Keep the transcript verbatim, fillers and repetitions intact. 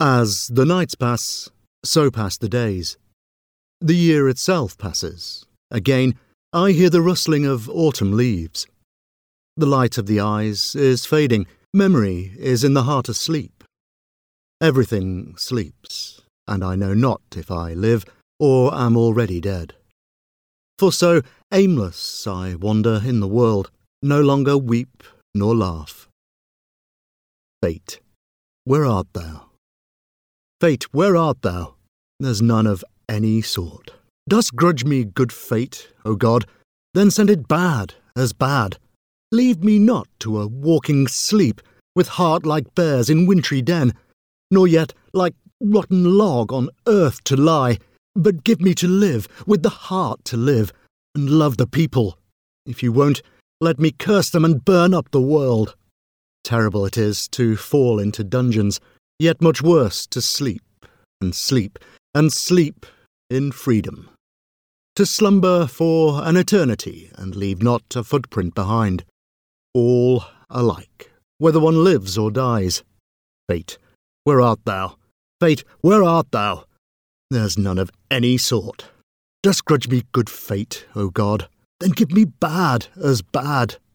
As the nights pass, so pass the days. The year itself passes. Again, I hear the rustling of autumn leaves. The light of the eyes is fading. Memory is in the heart asleep. Everything sleeps, and I know not if I live or am already dead. For so aimless I wander in the world, no longer weep nor laugh. Fate, where art thou? Fate, where art thou? There's none of any sort. Dost grudge me good fate, O God? Then send it bad as bad. Leave me not to a walking sleep, with heart like bears in wintry den, nor yet like rotten log on earth to lie, but give me to live, with the heart to live, and love the people. If you won't, let me curse them and burn up the world. Terrible it is to fall into dungeons, yet much worse to sleep, and sleep, and sleep in freedom. To slumber for an eternity, and leave not a footprint behind. All alike, whether one lives or dies. Fate, where art thou? Fate, where art thou? There's none of any sort. Dost grudge me good fate, O God? Then give me bad as bad.